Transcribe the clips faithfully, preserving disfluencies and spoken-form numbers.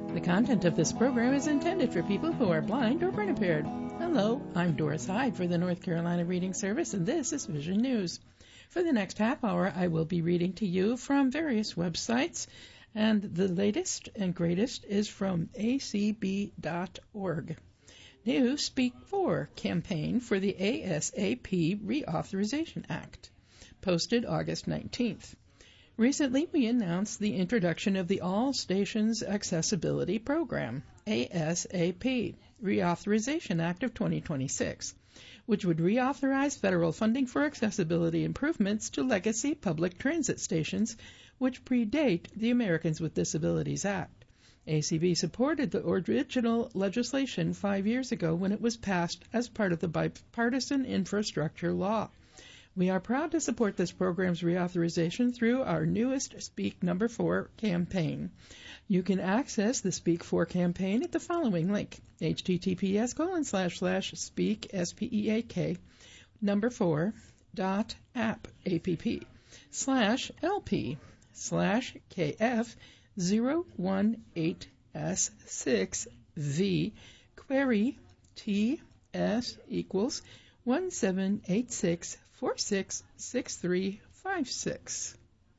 The content of this program is intended for people who are blind or print impaired. Hello, I'm Doris Hyde for the North Carolina Reading Service, and this is Vision News. For the next half hour, I will be reading to you from various websites, and the latest and greatest is from A C B dot org. New Speak For campaign for the ASAP Reauthorization Act, posted August nineteenth. Recently, we announced the introduction of the All Stations Accessibility Program, ASAP, Reauthorization Act of twenty twenty-six, which would reauthorize federal funding for accessibility improvements to legacy public transit stations, which predate the Americans with Disabilities Act. A C B supported the original legislation five years ago when it was passed as part of the bipartisan infrastructure law. We are proud to support this program's reauthorization through our newest Speak Number four campaign. You can access the Speak For campaign at the following link, https colon slash slash speak, S-P-E-A-K, number four, dot app, A-P-P, slash L-P, slash K-F, zero one eight S six V, query T S equals one seven eight six four six six three five six.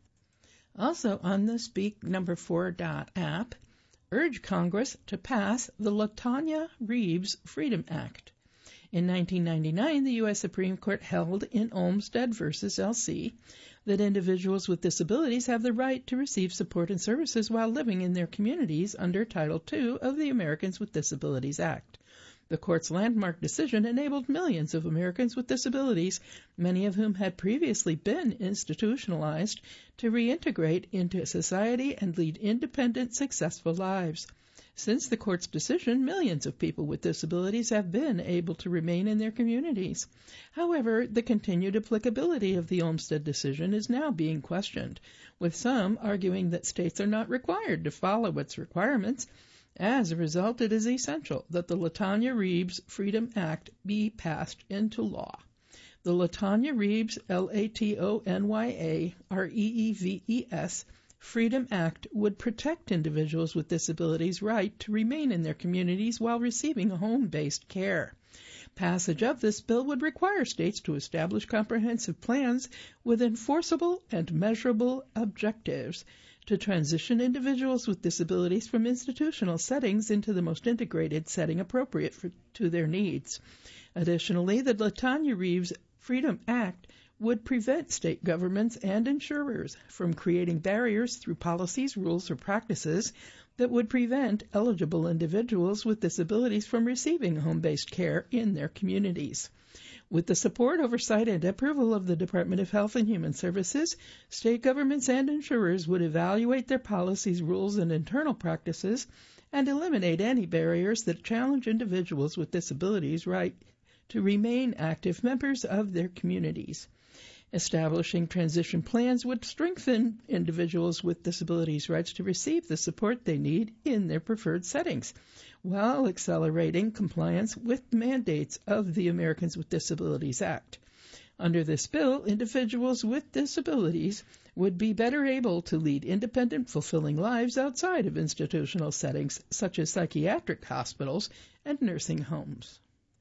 Also on the Speak Number four dot app, urge Congress to pass the LaTonya Reeves Freedom Act. In nineteen ninety-nine, the U S Supreme Court held in Olmstead v. L C that individuals with disabilities have the right to receive support and services while living in their communities under Title two of the Americans with Disabilities Act. The court's landmark decision enabled millions of Americans with disabilities, many of whom had previously been institutionalized, to reintegrate into society and lead independent, successful lives. Since the court's decision, millions of people with disabilities have been able to remain in their communities. However, the continued applicability of the Olmstead decision is now being questioned, with some arguing that states are not required to follow its requirements. As a result, it is essential that the LaTonya Reeves Freedom Act be passed into law. The LaTonya Reeves, L A T O N Y A R E E V E S, Freedom Act would protect individuals with disabilities' right to remain in their communities while receiving home-based care. Passage of this bill would require states to establish comprehensive plans with enforceable and measurable objectives to transition individuals with disabilities from institutional settings into the most integrated setting appropriate for, to their needs. Additionally, the LaTonya Reeves Freedom Act would prevent state governments and insurers from creating barriers through policies, rules, or practices that would prevent eligible individuals with disabilities from receiving home-based care in their communities. With the support, oversight, and approval of the Department of Health and Human Services, state governments and insurers would evaluate their policies, rules, and internal practices and eliminate any barriers that challenge individuals with disabilities' right to remain active members of their communities. Establishing transition plans would strengthen individuals with disabilities' rights to receive the support they need in their preferred settings, while accelerating compliance with mandates of the Americans with Disabilities Act. Under this bill, individuals with disabilities would be better able to lead independent, fulfilling lives outside of institutional settings, such as psychiatric hospitals and nursing homes.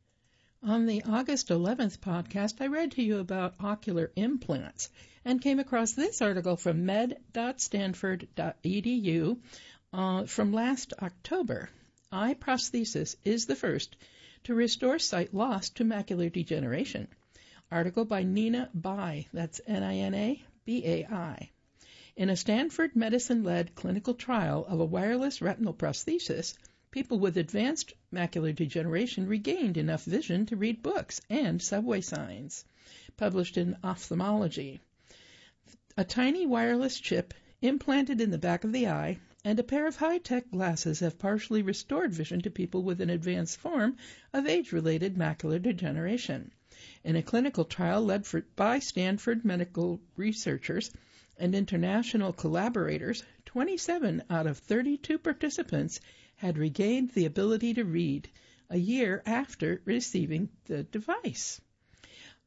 On the August eleventh podcast, I read to you about ocular implants and came across this article from med dot stanford dot e d u uh, from last October. Eye prosthesis is the first to restore sight lost to macular degeneration. Article by Nina Bai, that's N I N A B A I. In a Stanford medicine-led clinical trial of a wireless retinal prosthesis, people with advanced macular degeneration regained enough vision to read books and subway signs. Published in Ophthalmology. A tiny wireless chip implanted in the back of the eye and a pair of high-tech glasses have partially restored vision to people with an advanced form of age-related macular degeneration. In a clinical trial led for, by Stanford medical researchers and international collaborators, twenty-seven out of thirty-two participants had regained the ability to read a year after receiving the device.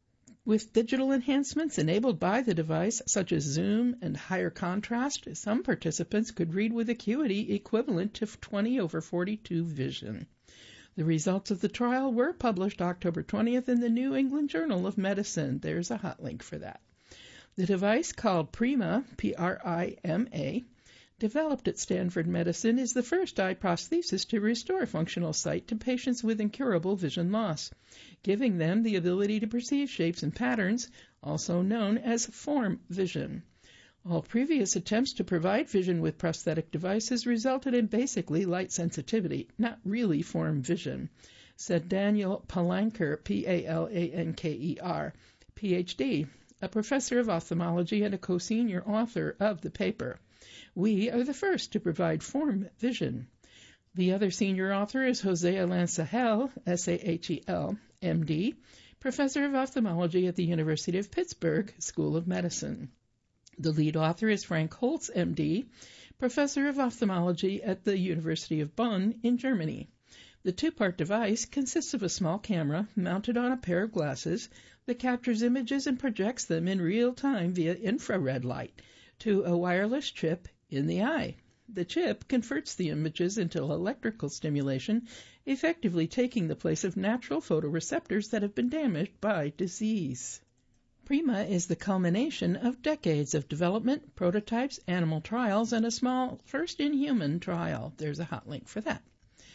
With digital enhancements enabled by the device, such as zoom and higher contrast, some participants could read with acuity equivalent to twenty over forty-two vision. The results of the trial were published October twentieth in the New England Journal of Medicine. There's a hot link for that. The device, called Prima, P R I M A, developed at Stanford Medicine, is the first eye prosthesis to restore functional sight to patients with incurable vision loss, giving them the ability to perceive shapes and patterns, also known as form vision. All previous attempts to provide vision with prosthetic devices resulted in basically light sensitivity, not really form vision, said Daniel Palanker, P A L A N K E R, P H D, a professor of ophthalmology and a co-senior author of the paper. We are the first to provide form vision. The other senior author is Jose Alain-Sahel, S A H E L, M D, professor of ophthalmology at the University of Pittsburgh School of Medicine. The lead author is Frank Holz, M D, professor of ophthalmology at the University of Bonn in Germany. The two-part device consists of a small camera mounted on a pair of glasses that captures images and projects them in real time via infrared light to a wireless chip in the eye. The chip converts the images into electrical stimulation, effectively taking the place of natural photoreceptors that have been damaged by disease. Prima is the culmination of decades of development, prototypes, animal trials, and a small first-in-human trial. There's a hot link for that.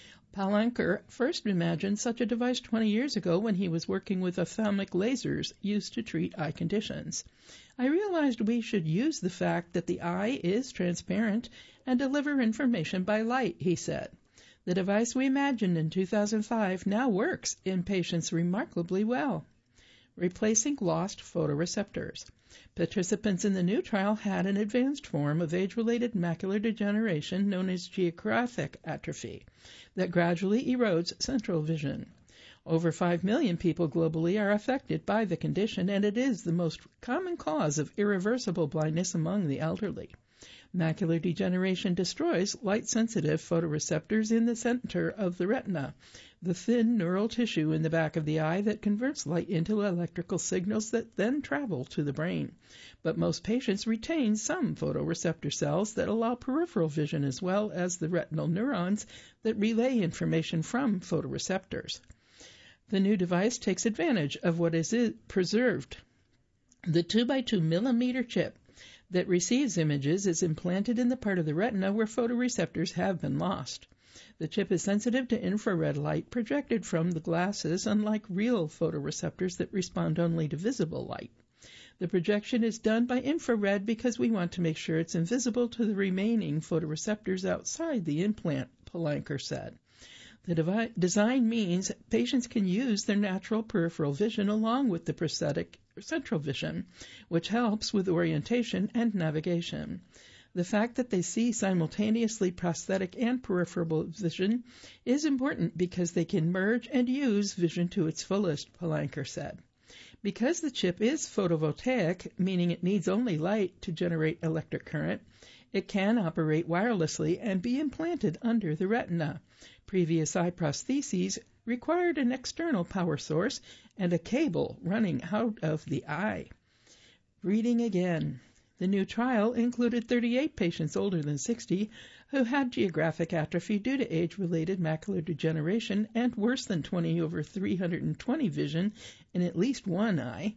Palanker first imagined such a device twenty years ago when he was working with ophthalmic lasers used to treat eye conditions. I realized we should use the fact that the eye is transparent and deliver information by light, he said. The device we imagined in two thousand five now works in patients remarkably well, replacing lost photoreceptors. Participants in the new trial had an advanced form of age-related macular degeneration known as geographic atrophy that gradually erodes central vision. Over five million people globally are affected by the condition, and it is the most common cause of irreversible blindness among the elderly. Macular degeneration destroys light-sensitive photoreceptors in the center of the retina, the thin neural tissue in the back of the eye that converts light into electrical signals that then travel to the brain. But most patients retain some photoreceptor cells that allow peripheral vision as well as the retinal neurons that relay information from photoreceptors. The new device takes advantage of what is preserved. The two by two millimeter chip that receives images is implanted in the part of the retina where photoreceptors have been lost. The chip is sensitive to infrared light projected from the glasses, unlike real photoreceptors that respond only to visible light. The projection is done by infrared because we want to make sure it's invisible to the remaining photoreceptors outside the implant, Palanker said. The devi- design means patients can use their natural peripheral vision along with the prosthetic central vision, which helps with orientation and navigation. The fact that they see simultaneously prosthetic and peripheral vision is important because they can merge and use vision to its fullest, Palanker said. Because the chip is photovoltaic, meaning it needs only light to generate electric current, it can operate wirelessly and be implanted under the retina. Previous eye prostheses required an external power source and a cable running out of the eye. Reading again. The new trial included thirty-eight patients older than sixty who had geographic atrophy due to age-related macular degeneration and worse than twenty over three hundred twenty vision in at least one eye.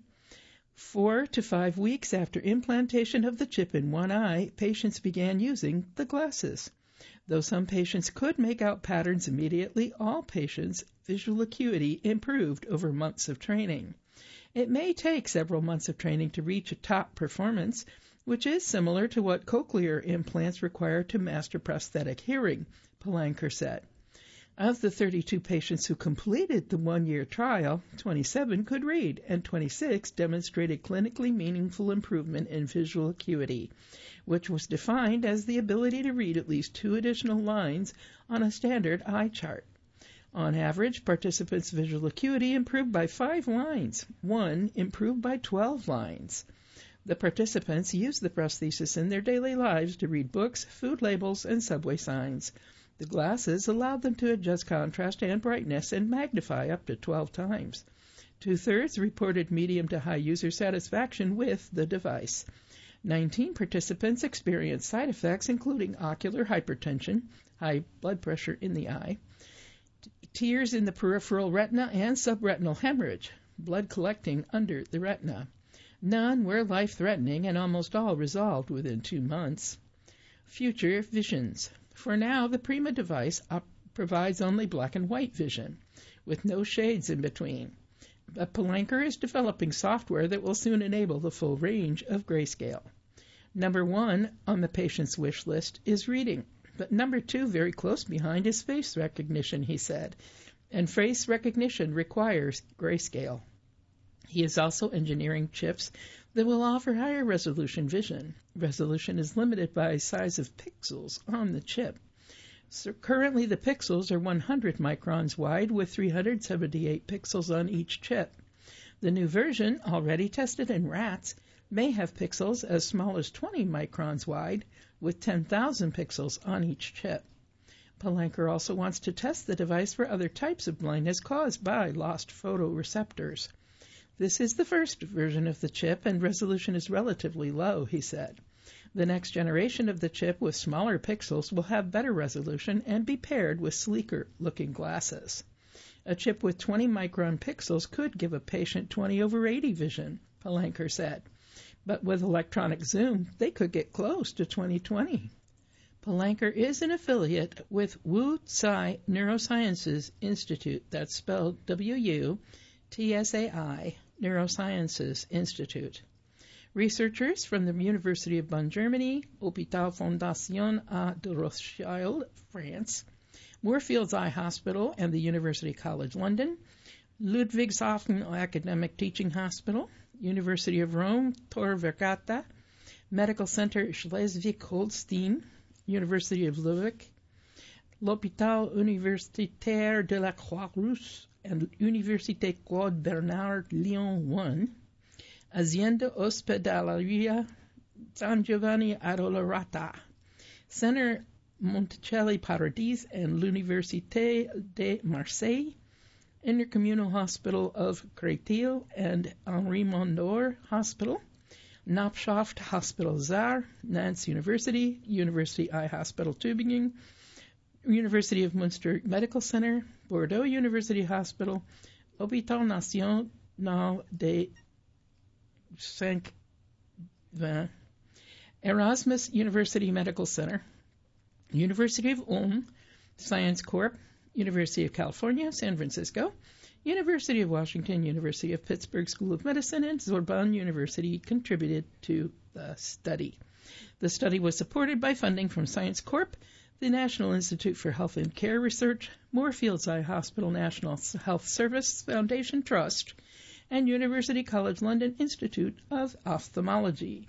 Four to five weeks after implantation of the chip in one eye, patients began using the glasses. Though some patients could make out patterns immediately, all patients' visual acuity improved over months of training. It may take several months of training to reach a top performance, which is similar to what cochlear implants require to master prosthetic hearing, Palanker said. Of the thirty-two patients who completed the one-year trial, twenty-seven could read, and twenty-six demonstrated clinically meaningful improvement in visual acuity, which was defined as the ability to read at least two additional lines on a standard eye chart. On average, participants' visual acuity improved by five lines. One improved by twelve lines. The participants used the prosthesis in their daily lives to read books, food labels, and subway signs. The glasses allowed them to adjust contrast and brightness and magnify up to twelve times. Two-thirds reported medium to high user satisfaction with the device. nineteen participants experienced side effects including ocular hypertension, high blood pressure in the eye, tears in the peripheral retina, and subretinal hemorrhage, blood collecting under the retina. None were life-threatening, and almost all resolved within two months. Future visions. For now, the Prima device op- provides only black and white vision, with no shades in between. But Palanker is developing software that will soon enable the full range of grayscale. Number one on the patient's wish list is reading, but number two, very close behind, is face recognition, he said, and face recognition requires grayscale. He is also engineering chips that will offer higher resolution vision. Resolution is limited by size of pixels on the chip. So currently the pixels are one hundred microns wide with three hundred seventy-eight pixels on each chip. The new version, already tested in rats, may have pixels as small as twenty microns wide with ten thousand pixels on each chip. Palanker also wants to test the device for other types of blindness caused by lost photoreceptors. This is the first version of the chip, and resolution is relatively low, he said. The next generation of the chip with smaller pixels will have better resolution and be paired with sleeker-looking glasses. A chip with twenty micron pixels could give a patient twenty over eighty vision, Palanker said. But with electronic zoom, they could get close to twenty twenty. Palanker is an affiliate with Wu Tsai Neurosciences Institute, that's spelled W U T S A I, Neurosciences Institute. Researchers from the University of Bonn, Germany, Hôpital Fondation A de Rothschild, France, Moorfields Eye Hospital and the University College London, Ludwigshafen Academic Teaching Hospital, University of Rome, Tor Vergata, Medical Center Schleswig-Holstein, University of Lübeck, L'Hôpital Universitaire de la Croix-Rousse and Université Claude Bernard Lyon one, Azienda Ospedaleria San Giovanni Adolorata, Center Monticelli Paradis and l'Université de Marseille, Intercommunal Hospital of Créteil and Henri Mondor Hospital, Knappschaft Hospital Saar, Nantes University, University Eye Hospital Tübingen, University of Munster Medical Center, Bordeaux University Hospital, Hôpital National de Saint-Vin, Erasmus University Medical Center, University of Ulm, Science Corp, University of California, San Francisco, University of Washington, University of Pittsburgh School of Medicine, and Sorbonne University contributed to the study. The study was supported by funding from Science Corp, the National Institute for Health and Care Research, Moorfields Eye Hospital National Health Service Foundation Trust, and University College London Institute of Ophthalmology.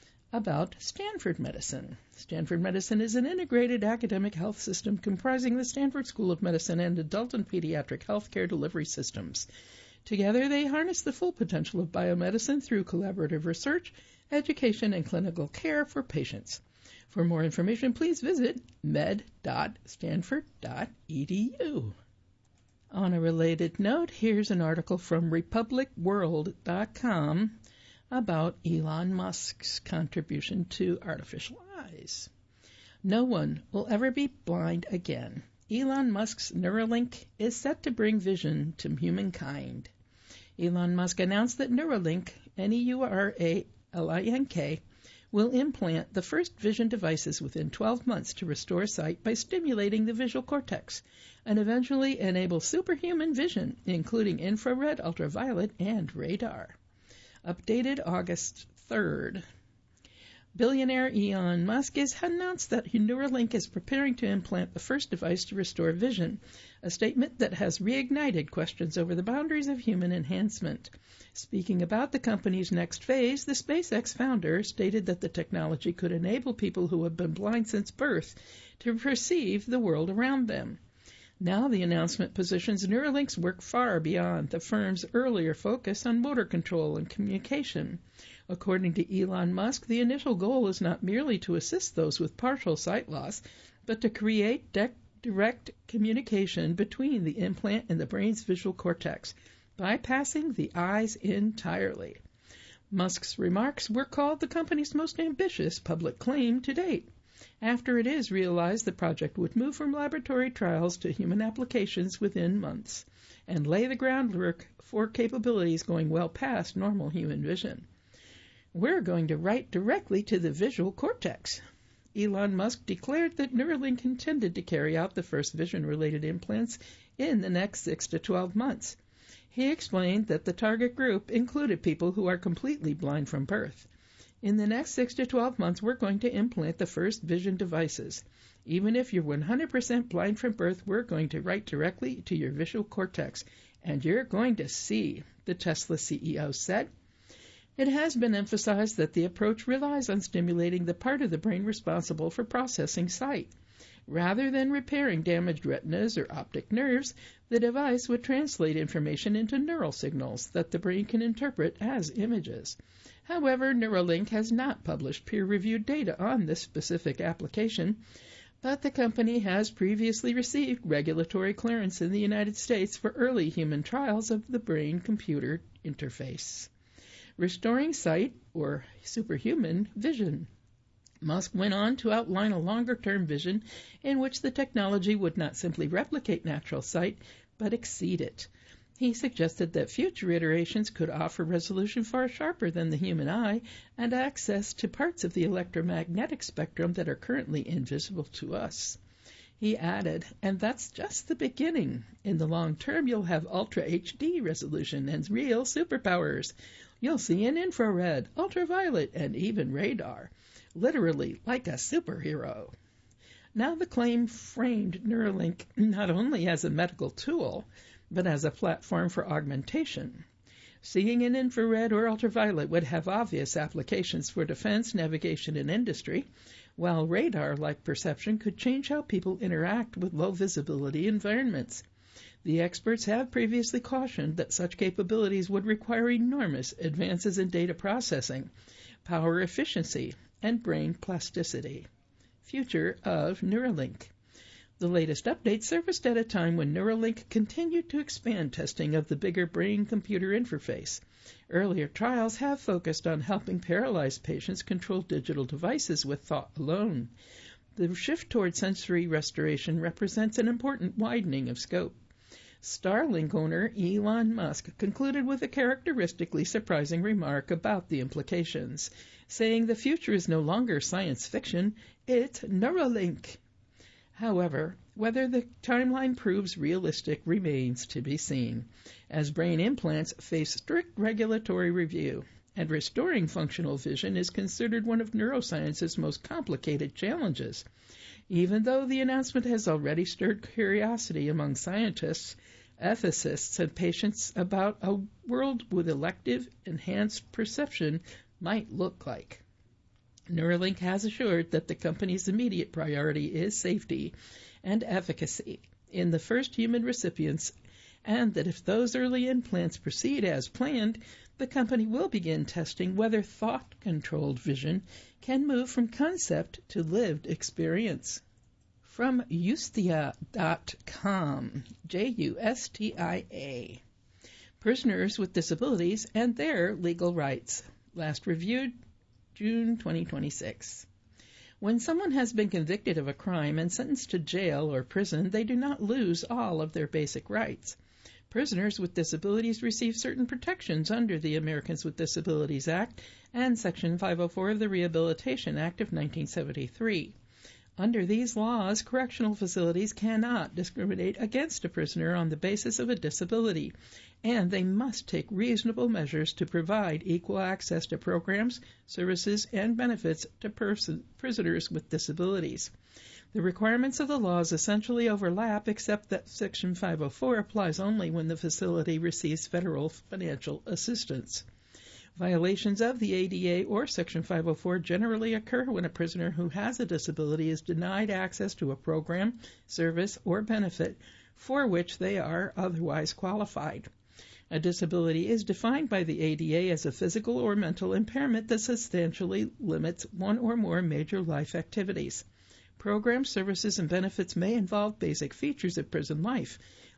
About Stanford Medicine. Stanford Medicine is an integrated academic health system comprising the Stanford School of Medicine and adult and pediatric healthcare delivery systems. Together, they harness the full potential of biomedicine through collaborative research, education, and clinical care for patients. For more information, please visit med dot stanford dot e d u. On a related note, here's an article from republic world dot com about Elon Musk's contribution to artificial eyes. No one will ever be blind again. Elon Musk's Neuralink is set to bring vision to humankind. Elon Musk announced that Neuralink, N E U R A L I N K, will implant the first vision devices within twelve months to restore sight by stimulating the visual cortex and eventually enable superhuman vision, including infrared, ultraviolet, and radar. Updated August third. Billionaire Elon Musk has announced that Neuralink is preparing to implant the first device to restore vision, a statement that has reignited questions over the boundaries of human enhancement. Speaking about the company's next phase, the SpaceX founder stated that the technology could enable people who have been blind since birth to perceive the world around them. Now the announcement positions Neuralink's work far beyond the firm's earlier focus on motor control and communication. According to Elon Musk, the initial goal is not merely to assist those with partial sight loss, but to create de- direct communication between the implant and the brain's visual cortex, bypassing the eyes entirely. Musk's remarks were called the company's most ambitious public claim to date, after it is realized the project would move from laboratory trials to human applications within months and lay the groundwork for capabilities going well past normal human vision. We're going to write directly to the visual cortex. Elon Musk declared that Neuralink intended to carry out the first vision-related implants in the next six to twelve months. He explained that the target group included people who are completely blind from birth. In the next six to twelve months, we're going to implant the first vision devices. Even if you're one hundred percent blind from birth, we're going to write directly to your visual cortex, and you're going to see, the Tesla C E O said. It has been emphasized that the approach relies on stimulating the part of the brain responsible for processing sight. Rather than repairing damaged retinas or optic nerves, the device would translate information into neural signals that the brain can interpret as images. However, Neuralink has not published peer-reviewed data on this specific application, but the company has previously received regulatory clearance in the United States for early human trials of the brain-computer interface, restoring sight or superhuman vision. Musk went on to outline a longer-term vision in which the technology would not simply replicate natural sight, but exceed it. He suggested that future iterations could offer resolution far sharper than the human eye and access to parts of the electromagnetic spectrum that are currently invisible to us. He added, and that's just the beginning. In the long term, you'll have Ultra H D resolution and real superpowers. You'll see in infrared, ultraviolet, and even radar. Literally like a superhero. Now the claim framed Neuralink not only as a medical tool, but as a platform for augmentation. Seeing in infrared or ultraviolet would have obvious applications for defense, navigation, and industry, while radar-like perception could change how people interact with low-visibility environments. The experts have previously cautioned that such capabilities would require enormous advances in data processing, power efficiency, and brain plasticity. Future of Neuralink. The latest update surfaced at a time when Neuralink continued to expand testing of the bigger brain-computer interface. Earlier trials have focused on helping paralyzed patients control digital devices with thought alone. The shift toward sensory restoration represents an important widening of scope. Starlink owner Elon Musk concluded with a characteristically surprising remark about the implications, saying the future is no longer science fiction, it's Neuralink. However, whether the timeline proves realistic remains to be seen, as brain implants face strict regulatory review, and restoring functional vision is considered one of neuroscience's most complicated challenges. Even though the announcement has already stirred curiosity among scientists, ethicists, and patients about a world with elective, enhanced perception might look like. Neuralink has assured that the company's immediate priority is safety and efficacy in the first human recipients, and that if those early implants proceed as planned, the company will begin testing whether thought-controlled vision can move from concept to lived experience. From Justia dot com, J U S T I A. Prisoners with Disabilities and Their Legal Rights. Last reviewed June twenty twenty-six. When someone has been convicted of a crime and sentenced to jail or prison, they do not lose all of their basic rights. Prisoners with disabilities receive certain protections under the Americans with Disabilities Act and Section five oh four of the Rehabilitation Act of nineteen seventy-three. Under these laws, correctional facilities cannot discriminate against a prisoner on the basis of a disability, and they must take reasonable measures to provide equal access to programs, services, and benefits to person, prisoners with disabilities. The requirements of the laws essentially overlap, except that Section five oh four applies only when the facility receives federal financial assistance. Violations of the A D A or Section five oh four generally occur when a prisoner who has a disability is denied access to a program, service, or benefit for which they are otherwise qualified. A disability is defined by the A D A as a physical or mental impairment that substantially limits one or more major life activities. Programs, services, and benefits may involve basic features of prison life,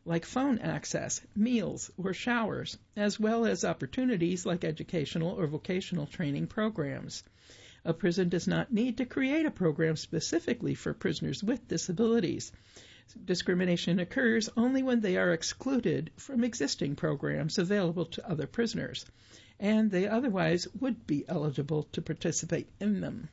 like phone access, meals, or showers, as well as opportunities like educational or vocational training programs. A prison does not need to create a program specifically for prisoners with disabilities. Discrimination occurs only when they are excluded from existing programs available to other prisoners, and they otherwise would be eligible to participate in them.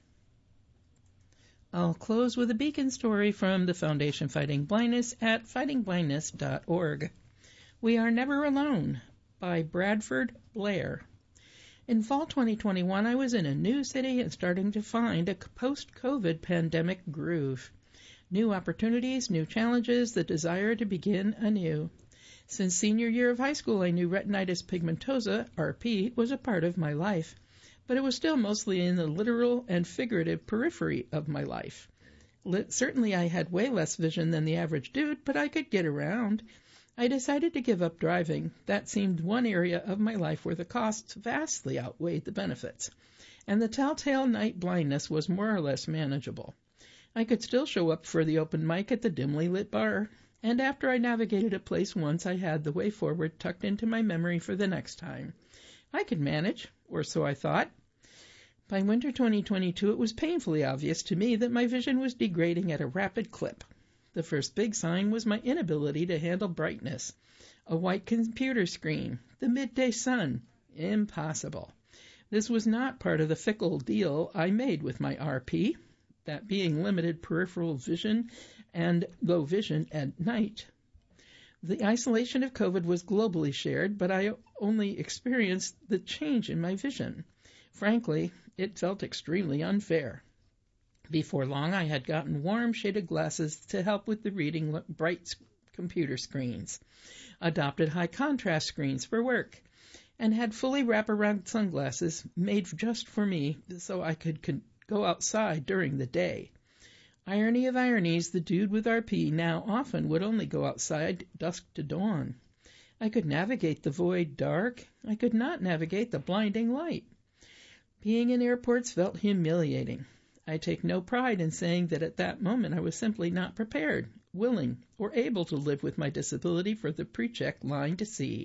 I'll close with a beacon story from the Foundation Fighting Blindness at fighting blindness dot org. We Are Never Alone by Bradford Blair. In fall twenty twenty-one, I was in a new city and starting to find a post-COVID pandemic groove. New opportunities, new challenges, the desire to begin anew. Since senior year of high school, I knew retinitis pigmentosa, R P, was a part of my life, but it was still mostly in the literal and figurative periphery of my life. Certainly I had way less vision than the average dude, but I could get around. I decided to give up driving. That seemed one area of my life where the costs vastly outweighed the benefits, and the telltale night blindness was more or less manageable. I could still show up for the open mic at the dimly lit bar, and after I navigated a place once, I had the way forward tucked into my memory for the next time. I could manage, or so I thought. By winter twenty twenty-two, it was painfully obvious to me that my vision was degrading at a rapid clip. The first big sign was my inability to handle brightness. A white computer screen, the midday sun, impossible. This was not part of the fickle deal I made with my R P, that being limited peripheral vision and low vision at night. The isolation of COVID was globally shared, but I only experienced the change in my vision. Frankly, it felt extremely unfair. Before long, I had gotten warm shaded glasses to help with the reading bright computer screens, adopted high contrast screens for work, and had fully wraparound sunglasses made just for me so I could con- go outside during the day. Irony of ironies, the dude with R P now often would only go outside dusk to dawn. I could navigate the void dark. I could not navigate the blinding light. Being in airports felt humiliating. I take no pride in saying that at that moment I was simply not prepared, willing, or able to live with my disability for the pre-check line to see.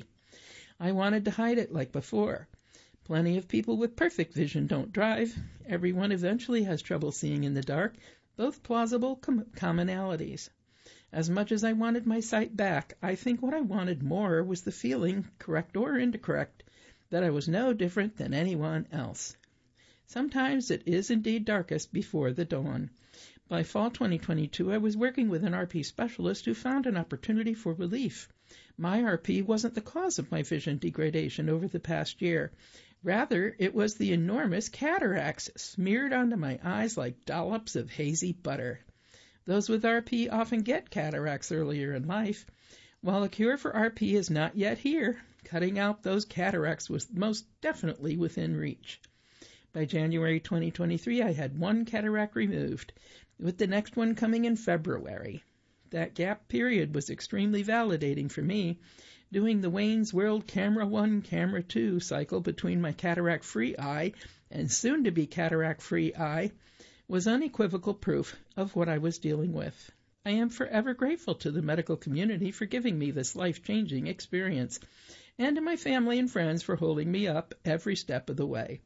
I wanted to hide it like before. Plenty of people with perfect vision don't drive. Everyone eventually has trouble seeing in the dark, both plausible com- commonalities. As much as I wanted my sight back, I think what I wanted more was the feeling, correct or incorrect, that I was no different than anyone else. Sometimes it is indeed darkest before the dawn. By fall twenty twenty-two, I was working with an R P specialist who found an opportunity for relief. My R P wasn't the cause of my vision degradation over the past year. Rather, it was the enormous cataracts smeared onto my eyes like dollops of hazy butter. Those with R P often get cataracts earlier in life. While a cure for R P is not yet here, cutting out those cataracts was most definitely within reach. By January twenty twenty-three, I had one cataract removed, with the next one coming in February. That gap period was extremely validating for me. Doing the Wayne's World Camera one, Camera two cycle between my cataract-free eye and soon-to-be cataract-free eye was unequivocal proof of what I was dealing with. I am forever grateful to the medical community for giving me this life-changing experience, and to my family and friends for holding me up every step of the way.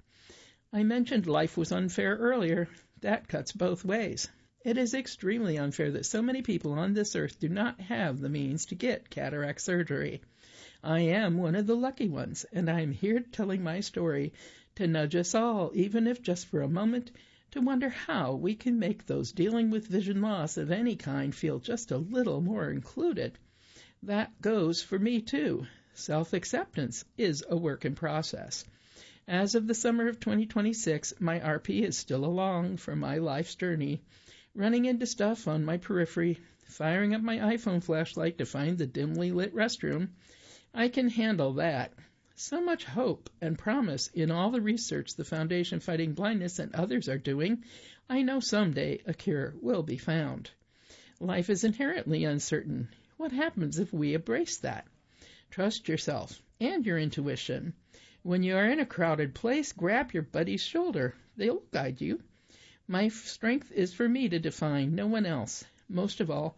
I mentioned life was unfair earlier. That cuts both ways. It is extremely unfair that so many people on this earth do not have the means to get cataract surgery. I am one of the lucky ones, and I am here telling my story to nudge us all, even if just for a moment, to wonder how we can make those dealing with vision loss of any kind feel just a little more included. That goes for me, too. Self-acceptance is a work in process. As of the summer of twenty twenty-six, my R P is still along for my life's journey, running into stuff on my periphery, firing up my iPhone flashlight to find the dimly lit restroom. I can handle that. So much hope and promise in all the research the Foundation Fighting Blindness and others are doing. I know someday a cure will be found. Life is inherently uncertain. What happens if we embrace that? Trust yourself and your intuition. When you are in a crowded place, grab your buddy's shoulder. They'll guide you. My strength is for me to define, no one else. Most of all,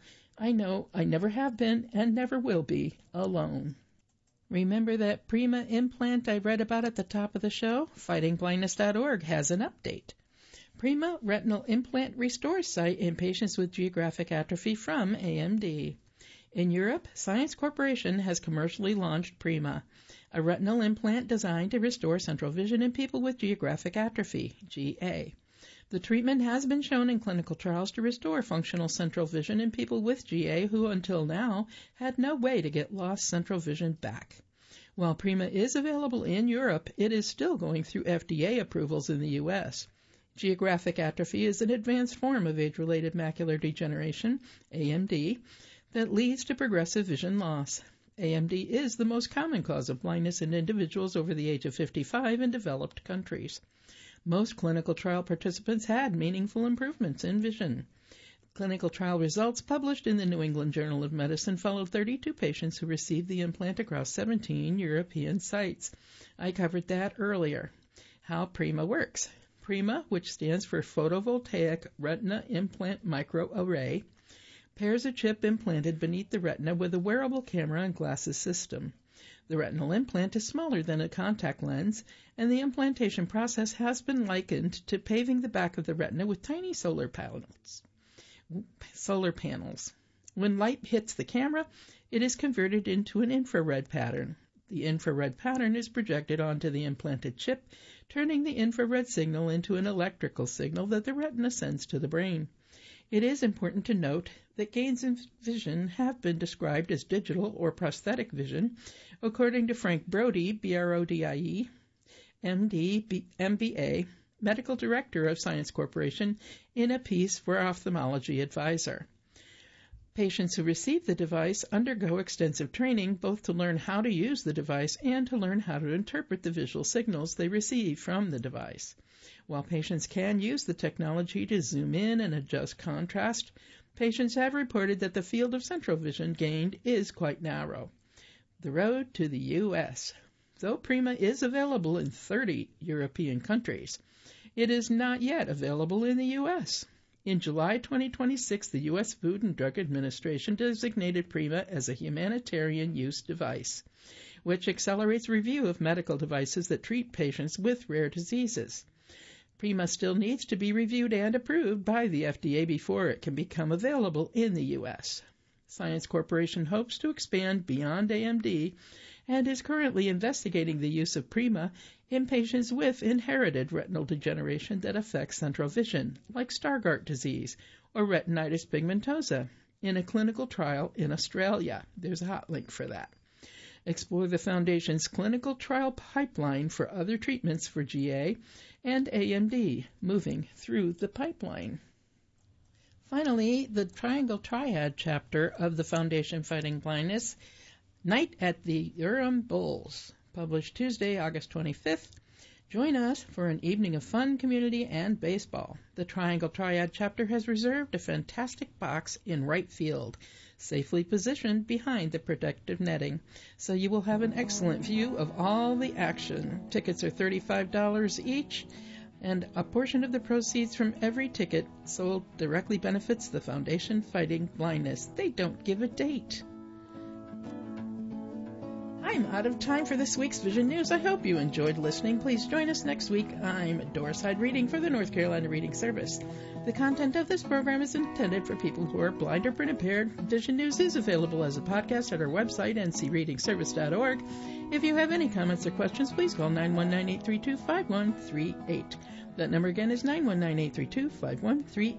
I know I never have been and never will be alone. Remember that Prima implant I read about at the top of the show? Fighting Blindness dot org has an update. Prima retinal implant restores sight in patients with geographic atrophy from A M D. In Europe, Science Corporation has commercially launched Prima, a retinal implant designed to restore central vision in people with geographic atrophy, G A. The treatment has been shown in clinical trials to restore functional central vision in people with G A who until now had no way to get lost central vision back. While Prima is available in Europe, it is still going through F D A approvals in the U S. Geographic atrophy is an advanced form of age-related macular degeneration, A M D, that leads to progressive vision loss. A M D is the most common cause of blindness in individuals over the age of fifty-five in developed countries. Most clinical trial participants had meaningful improvements in vision. Clinical trial results published in the New England Journal of Medicine followed thirty-two patients who received the implant across seventeen European sites. I covered that earlier. How Prima works. Prima, which stands for Photovoltaic Retina Implant Microarray, pairs a chip implanted beneath the retina with a wearable camera and glasses system. The retinal implant is smaller than a contact lens, and the implantation process has been likened to paving the back of the retina with tiny solar panels. Solar panels. When light hits the camera, it is converted into an infrared pattern. The infrared pattern is projected onto the implanted chip, turning the infrared signal into an electrical signal that the retina sends to the brain. It is important to note that gains in vision have been described as digital or prosthetic vision, according to Frank Brody, B R O D I E, M D, M B A, Medical Director of Science Corporation, in a piece for Ophthalmology Advisor. Patients who receive the device undergo extensive training both to learn how to use the device and to learn how to interpret the visual signals they receive from the device. While patients can use the technology to zoom in and adjust contrast, patients have reported that the field of central vision gained is quite narrow. The road to the U S. Though Prima is available in thirty European countries, it is not yet available in the U S. In July twenty twenty-six, the U S Food and Drug Administration designated Prima as a humanitarian use device, which accelerates review of medical devices that treat patients with rare diseases. Prima still needs to be reviewed and approved by the F D A before it can become available in the U S. Science Corporation hopes to expand beyond A M D and is currently investigating the use of Prima in patients with inherited retinal degeneration that affects central vision, like Stargardt disease or retinitis pigmentosa, in a clinical trial in Australia. There's a hot link for that. Explore the Foundation's clinical trial pipeline for other treatments for G A and A M D, moving through the pipeline. Finally, the Triangle Triad chapter of the Foundation Fighting Blindness, Night at the Durham Bulls, published Tuesday, August twenty-fifth. Join us for an evening of fun, community, and baseball. The Triangle Triad chapter has reserved a fantastic box in right field, safely positioned behind the protective netting, so you will have an excellent view of all the action. Tickets are thirty-five dollars each, and a portion of the proceeds from every ticket sold directly benefits the Foundation Fighting Blindness. They don't give a date. I'm out of time for this week's Vision News. I hope you enjoyed listening. Please join us next week. I'm Doris Hyde reading for the North Carolina Reading Service. The content of this program is intended for people who are blind or print impaired. Vision News is available as a podcast at our website, n c reading service dot org. If you have any comments or questions, please call nine one nine, eight three two, five one three eight. That number again is nine one nine, eight three two, five one three eight.